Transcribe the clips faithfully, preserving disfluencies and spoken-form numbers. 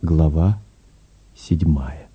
Глава седьмая.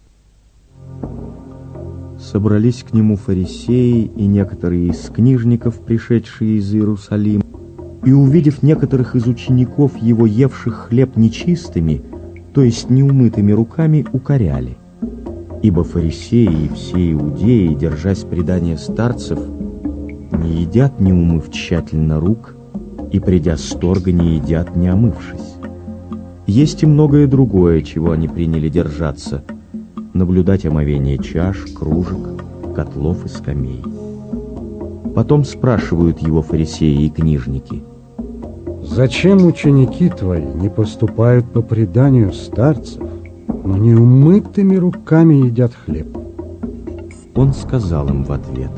Собрались к нему фарисеи и некоторые из книжников, пришедшие из Иерусалима, и, увидев некоторых из учеников его, евших хлеб нечистыми, то есть неумытыми руками, укоряли. Ибо фарисеи и все иудеи, держась предания старцев, не едят, не умыв тщательно рук, и, придя с торга, не едят, не омывшись. Есть и многое другое, чего они приняли держаться, наблюдать омовение чаш, кружек, котлов и скамей. Потом спрашивают его фарисеи и книжники: «Зачем ученики твои не поступают по преданию старцев, но неумытыми руками едят хлеб?» Он сказал им в ответ: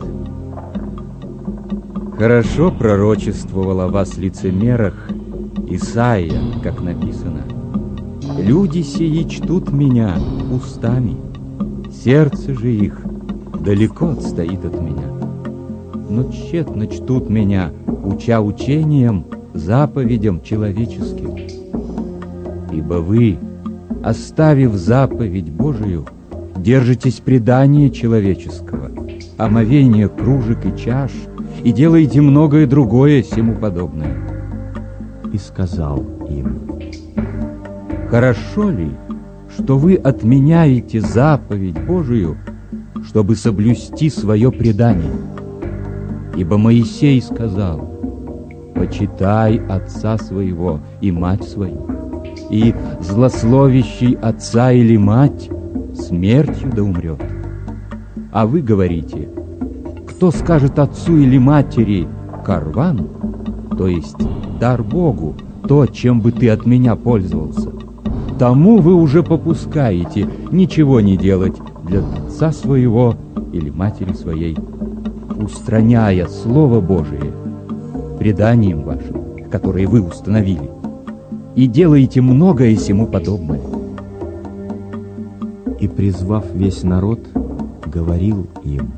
«Хорошо пророчествовал о вас лицемерах Исаия, как написано: люди сии чтут меня устами, сердце же их далеко отстоит от меня. Но тщетно чтут меня, уча учением, заповедям человеческим. Ибо вы, оставив заповедь Божию, держитесь предания человеческого, омовения кружек и чаш, и делаете многое другое сему подобное». И сказал им: «Хорошо ли, что вы отменяете заповедь Божию, чтобы соблюсти свое предание? Ибо Моисей сказал: почитай отца своего и мать свою, и злословящий отца или мать смертью да умрет. А вы говорите: кто скажет отцу или матери карван, то есть дар Богу, то, чем бы ты от меня пользовался, тому вы уже попускаете ничего не делать для отца своего или матери своей, устраняя Слово Божие преданием вашим, которое вы установили, и делаете многое сему подобное». И, призвав весь народ, говорил им: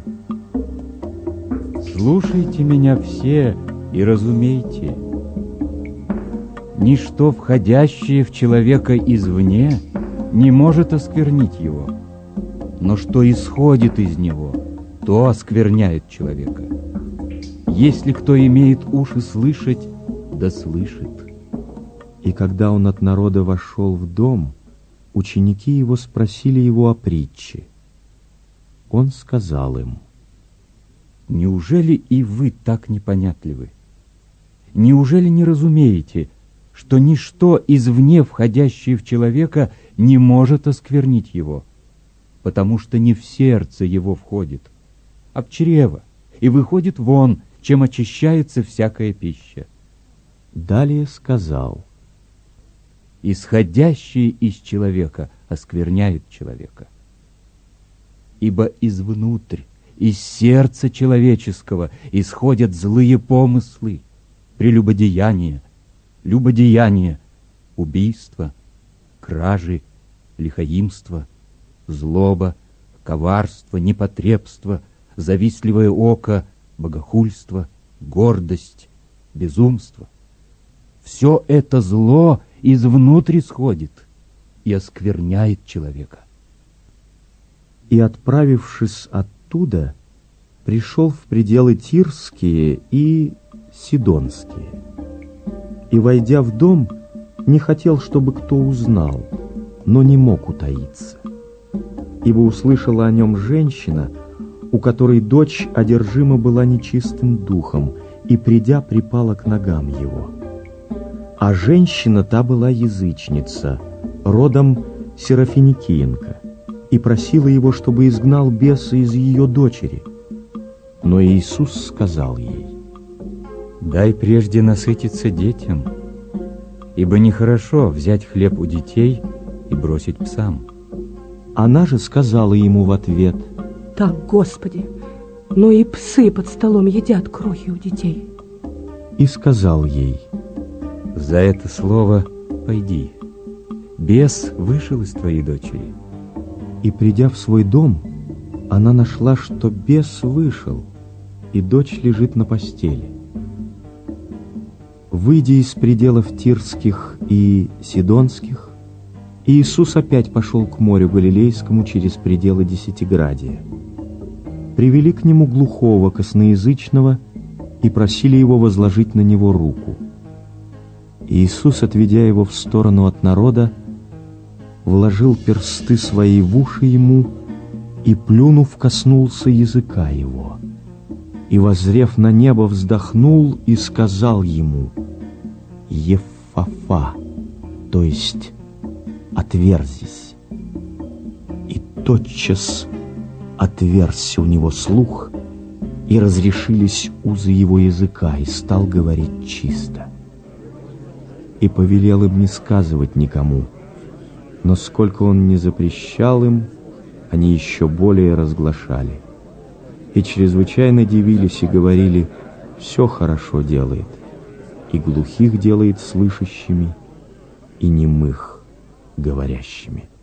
«Слушайте меня все и разумейте. Ничто, входящее в человека извне, не может осквернить его, но что исходит из него, то оскверняет человека. Если кто имеет уши слышать, да слышит». И когда он от народа вошел в дом, ученики его спросили его о притче. Он сказал им: «Неужели и вы так непонятливы? Неужели не разумеете, что ничто извне входящее в человека не может осквернить его, потому что не в сердце его входит, а в чрево, и выходит вон, чем очищается всякая пища?» Далее сказал: «Исходящее из человека оскверняет человека. Ибо извнутрь, из сердца человеческого исходят злые помыслы, прелюбодеяние, любодеяние, убийство, кражи, лихоимство, злоба, коварство, непотребство, завистливое око, богохульство, гордость, безумство. Все это зло извнутрь исходит и оскверняет человека». И, отправившись оттуда, пришел в пределы Тирские и Сидонские. И, войдя в дом, не хотел, чтобы кто узнал, но не мог утаиться. Ибо услышала о нем женщина, у которой дочь одержима была нечистым духом, и, придя, припала к ногам его. А женщина та была язычница, родом Серафиникиенка, и просила его, чтобы изгнал беса из ее дочери. Но Иисус сказал ей: «Дай прежде насытиться детям, ибо нехорошо взять хлеб у детей и бросить псам». Она же сказала ему в ответ: «Так, Господи, но и псы под столом едят крохи у детей». И сказал ей: «За это слово пойди, бес вышел из твоей дочери». И, придя в свой дом, она нашла, что бес вышел, и дочь лежит на постели. Выйдя из пределов Тирских и Сидонских, И Иисус опять пошел к морю Галилейскому через пределы Десятиградия. Привели к нему глухого, косноязычного, и просили его возложить на него руку. И Иисус, отведя его в сторону от народа, вложил персты свои в уши ему и, плюнув, коснулся языка его. И, воззрев на небо, вздохнул и сказал ему: «Еффафа», то есть «отверзись». И тотчас отверзся у него слух, и разрешились узы его языка, и стал говорить чисто. И повелел им не сказывать никому, но сколько он не запрещал им, они еще более разглашали. И чрезвычайно дивились и говорили: «Все хорошо делает, и глухих делает слышащими, и немых говорящими».